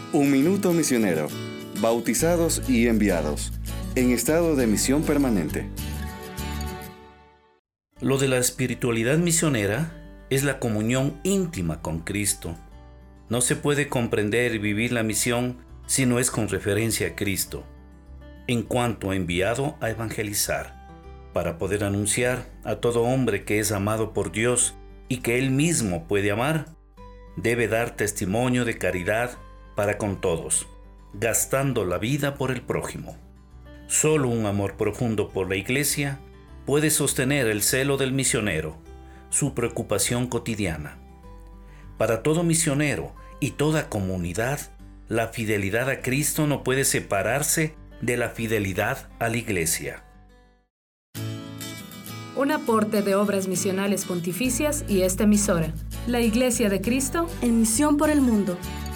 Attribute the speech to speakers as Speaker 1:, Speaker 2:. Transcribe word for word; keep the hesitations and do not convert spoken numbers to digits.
Speaker 1: Un minuto misionero. Bautizados y enviados. En estado de misión permanente.
Speaker 2: Lo de la espiritualidad misionera es la comunión íntima con Cristo. No se puede comprender y vivir la misión si no es con referencia a Cristo, en cuanto a enviado a evangelizar, para poder anunciar a todo hombre que es amado por Dios y que Él mismo puede amar. Debe dar testimonio de caridad para con todos, gastando la vida por el prójimo. Solo un amor profundo por la Iglesia puede sostener el celo del misionero, su preocupación cotidiana. Para todo misionero y toda comunidad, la fidelidad a Cristo no puede separarse de la fidelidad a la Iglesia.
Speaker 3: Un aporte de Obras Misionales Pontificias y esta emisora, la Iglesia de Cristo,
Speaker 4: en misión por el mundo.